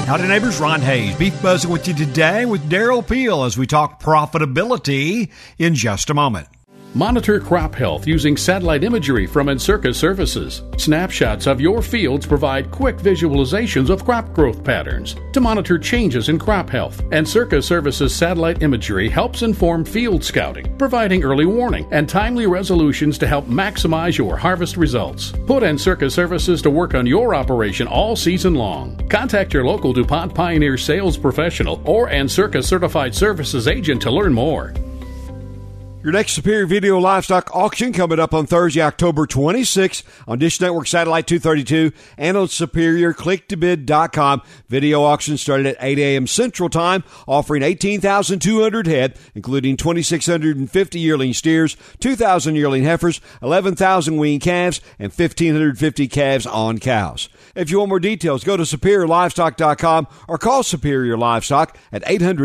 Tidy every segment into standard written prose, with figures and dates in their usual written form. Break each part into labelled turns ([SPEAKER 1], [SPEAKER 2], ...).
[SPEAKER 1] Howdy neighbors, Ron Hayes, Beef Buzzing with you today with Darrell Peel as we talk profitability in just a moment.
[SPEAKER 2] Monitor crop health using satellite imagery from Encirca Services. Snapshots of your fields provide quick visualizations of crop growth patterns. To monitor changes in crop health, Encirca Services satellite imagery helps inform field scouting, providing early warning and timely resolutions to help maximize your harvest results. Put Encirca Services to work on your operation all season long. Contact your local DuPont Pioneer sales professional or Encirca Certified Services agent to learn more.
[SPEAKER 3] Your next Superior Video Livestock Auction coming up on Thursday, October 26th on Dish Network Satellite 232 and on SuperiorClickToBid.com. Video auction started at 8 a.m. Central Time, offering 18,200 head, including 2,650 yearling steers, 2,000 yearling heifers, 11,000 wean calves, and 1,550 calves on cows. If you want more details, go to SuperiorLivestock.com or call Superior Livestock at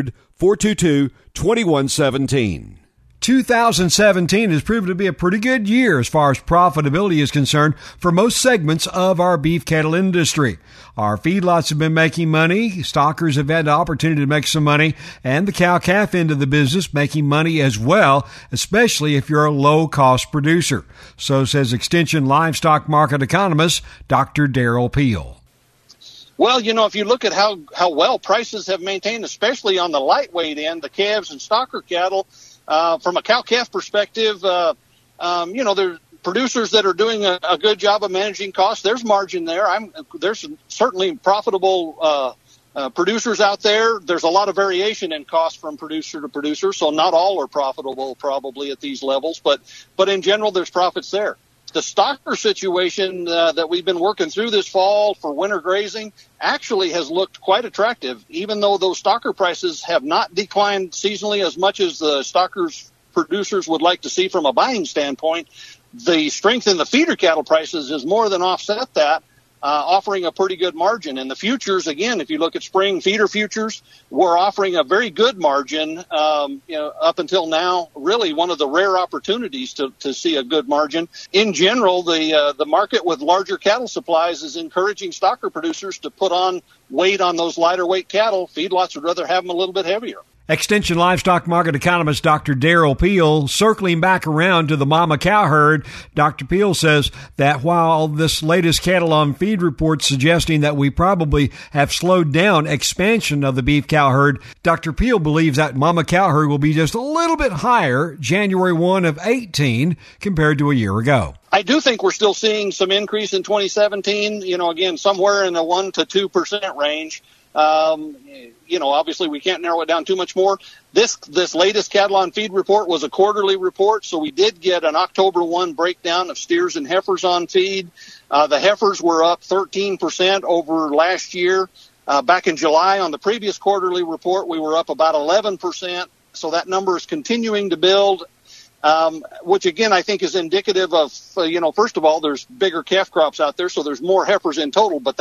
[SPEAKER 3] 800-422-2117.
[SPEAKER 1] 2017 has proven to be a pretty good year as far as profitability is concerned for most segments of our beef cattle industry. Our feedlots have been making money, stockers have had the opportunity to make some money, and the cow-calf end of the business making money as well, especially if you're a low-cost producer. So says Extension Livestock Market Economist Dr. Darrell Peel.
[SPEAKER 4] Well, if you look at how well prices have maintained, especially on the lightweight end, the calves and stocker cattle, from a cow-calf perspective, there's producers that are doing a good job of managing costs. There's margin there. There's certainly profitable producers out there. There's a lot of variation in cost from producer to producer, so not all are profitable probably at these levels, but in general, there's profits there. The stocker situation that we've been working through this fall for winter grazing actually has looked quite attractive, even though those stocker prices have not declined seasonally as much as the stockers producers would like to see from a buying standpoint. The strength in the feeder cattle prices has more than offset that, offering a pretty good margin. And the futures, again, if you look at spring feeder futures, we're offering a very good margin. Up until now, really one of the rare opportunities to see a good margin. In general, the market with larger cattle supplies is encouraging stocker producers to put on weight on those lighter weight cattle. Feedlots would rather have them a little bit heavier.
[SPEAKER 1] Extension Livestock Market Economist Dr. Darrell Peel, circling back around to the mama cow herd. Dr. Peel says that while this latest cattle on feed report suggesting that we probably have slowed down expansion of the beef cow herd, Dr. Peel believes that mama cow herd will be just a little bit higher January 1 of 18 compared to a year ago.
[SPEAKER 4] I do think we're still seeing some increase in 2017, again, somewhere in the 1% to 2% range. Obviously we can't narrow it down too much more. This latest cattle on feed report was a quarterly report, so we did get an October 1 breakdown of steers and heifers on feed. The heifers were up 13% over last year. Back in July on the previous quarterly report, we were up about 11%. So that number is continuing to build. Which again, I think is indicative of, first of all, there's bigger calf crops out there, so there's more heifers in total, but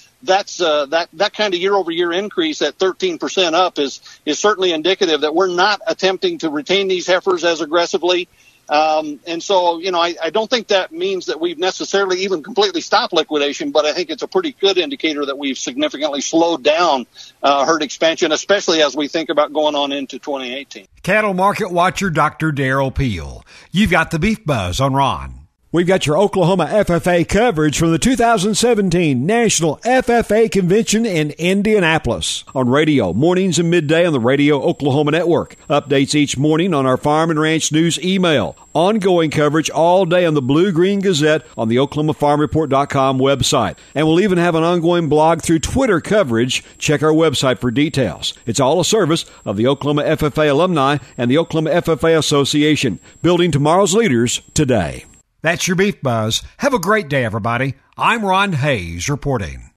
[SPEAKER 4] that kind of year-over-year increase at 13% up is certainly indicative that we're not attempting to retain these heifers as aggressively. And so, I don't think that means that we've necessarily even completely stopped liquidation, but I think it's a pretty good indicator that we've significantly slowed down herd expansion, especially as we think about going on into 2018.
[SPEAKER 1] Cattle Market Watcher Dr. Darrell Peel. You've got the Beef Buzz on Ron.
[SPEAKER 3] We've got your Oklahoma FFA coverage from the 2017 National FFA Convention in Indianapolis. On radio, mornings and midday on the Radio Oklahoma Network. Updates each morning on our Farm and Ranch News email. Ongoing coverage all day on the Blue Green Gazette on the OklahomaFarmReport.com website. And we'll even have an ongoing blog through Twitter coverage. Check our website for details. It's all a service of the Oklahoma FFA alumni and the Oklahoma FFA Association. Building tomorrow's leaders today.
[SPEAKER 1] That's your Beef Buzz. Have a great day, everybody. I'm Ron Hayes reporting.